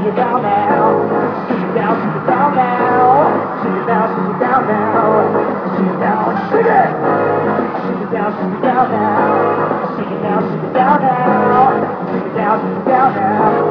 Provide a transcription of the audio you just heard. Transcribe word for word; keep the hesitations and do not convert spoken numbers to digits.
shake it down now. Shake it down, shake it down now. Shake it down, shake it down now. Shake it down, shake it. Shake it down, shake it down now. Shake it down, shake it down now. Shake it down, shake it down now.